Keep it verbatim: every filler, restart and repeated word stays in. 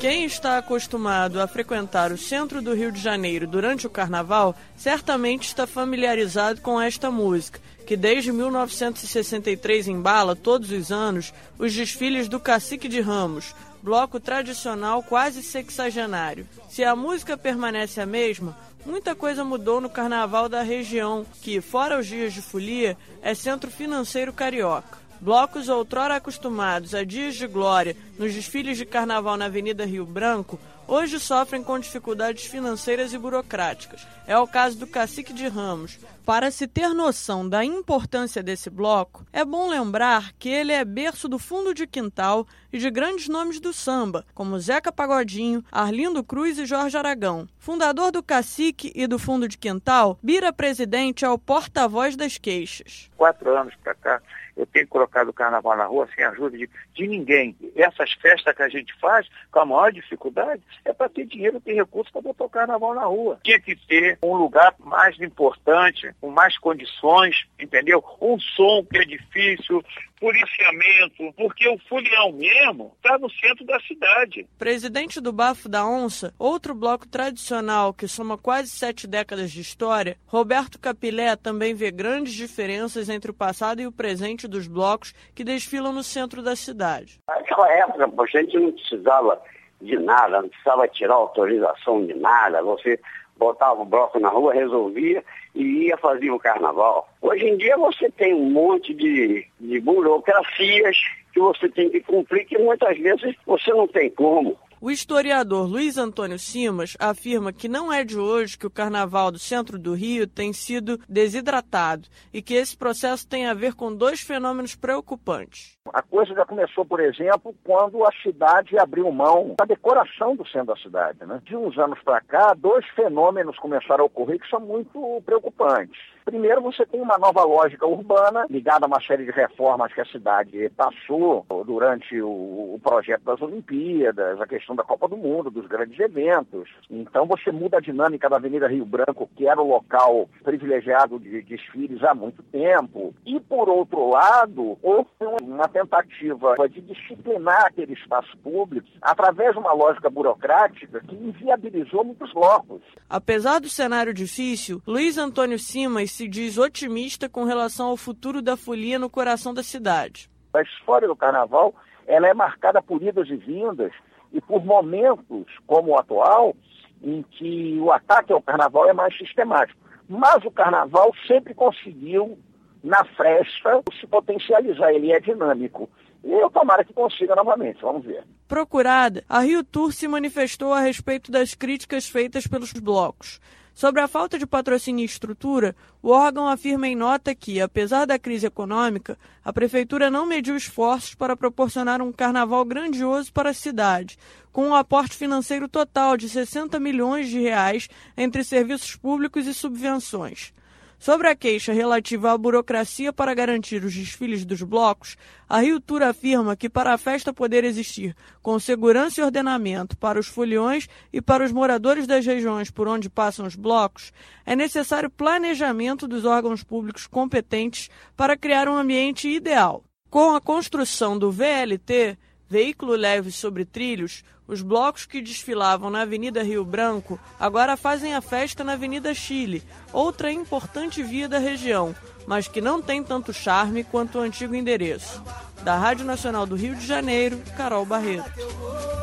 Quem está acostumado a frequentar o centro do Rio de Janeiro durante o Carnaval, certamente está familiarizado com esta música, que desde mil novecentos e sessenta e três embala todos os anos os desfiles do Cacique de Ramos, bloco tradicional quase sexagenário. Se a música permanece a mesma, muita coisa mudou no Carnaval da região, que, fora os dias de folia, é centro financeiro carioca. Blocos outrora acostumados a dias de glória nos desfiles de carnaval na Avenida Rio Branco, hoje sofrem com dificuldades financeiras e burocráticas. É o caso do Cacique de Ramos. Para se ter noção da importância desse bloco, é bom lembrar que ele é berço do fundo de quintal e de grandes nomes do samba, como Zeca Pagodinho, Arlindo Cruz e Jorge Aragão. Fundador do Cacique e do Fundo de Quintal, Bira Presidente é o porta-voz das queixas. Quatro anos para cá, eu tenho colocado o carnaval na rua sem a ajuda de, de ninguém. Essas festas que a gente faz, com a maior dificuldade, é para ter dinheiro, ter recursos para botar o carnaval na rua. Tinha que ter um lugar mais importante, com mais condições, entendeu? Um som que é difícil, policiamento, porque o folião mesmo está no centro da cidade. Presidente do Bafo da Onça, outro bloco tradicional que soma quase sete décadas de história, Roberto Capilé também vê grandes diferenças entre o passado e o presente dos blocos que desfilam no centro da cidade. Naquela época, a gente não precisava de nada, não precisava tirar autorização de nada, você botava o bloco na rua, resolvia e ia fazer o carnaval. Hoje em dia você tem um monte de, de burocracias que você tem que cumprir, que muitas vezes você não tem como. O historiador Luiz Antônio Simas afirma que não é de hoje que o carnaval do centro do Rio tem sido desidratado e que esse processo tem a ver com dois fenômenos preocupantes. A coisa já começou, por exemplo, quando a cidade abriu mão da decoração do centro da cidade, né? De uns anos para cá, dois fenômenos começaram a ocorrer que são muito preocupantes. Primeiro, você tem uma nova lógica urbana, ligada a uma série de reformas que a cidade passou durante o, o projeto das Olimpíadas, a questão da Copa do Mundo, dos grandes eventos. Então, você muda a dinâmica da Avenida Rio Branco, que era o local privilegiado de desfiles há muito tempo. E, por outro lado, houve uma tentativa de disciplinar aquele espaço público através de uma lógica burocrática que inviabilizou muitos blocos. Apesar do cenário difícil, Luiz Antônio Simas se diz otimista com relação ao futuro da folia no coração da cidade. A história do carnaval ela é marcada por idas e vindas e por momentos como o atual, em que o ataque ao carnaval é mais sistemático. Mas o carnaval sempre conseguiu, na fresta, se potencializar, ele é dinâmico. E eu tomara que consiga novamente, vamos ver. Procurada, a Rio Tour se manifestou a respeito das críticas feitas pelos blocos. Sobre a falta de patrocínio e estrutura, o órgão afirma em nota que, apesar da crise econômica, a Prefeitura não mediu esforços para proporcionar um carnaval grandioso para a cidade, com um aporte financeiro total de sessenta milhões de reais entre serviços públicos e subvenções. Sobre a queixa relativa à burocracia para garantir os desfiles dos blocos, a Rio Tour afirma que para a festa poder existir com segurança e ordenamento para os foliões e para os moradores das regiões por onde passam os blocos, é necessário planejamento dos órgãos públicos competentes para criar um ambiente ideal. Com a construção do V L T, veículo leve sobre trilhos, os blocos que desfilavam na Avenida Rio Branco agora fazem a festa na Avenida Chile, outra importante via da região, mas que não tem tanto charme quanto o antigo endereço. Da Rádio Nacional do Rio de Janeiro, Carol Barreto.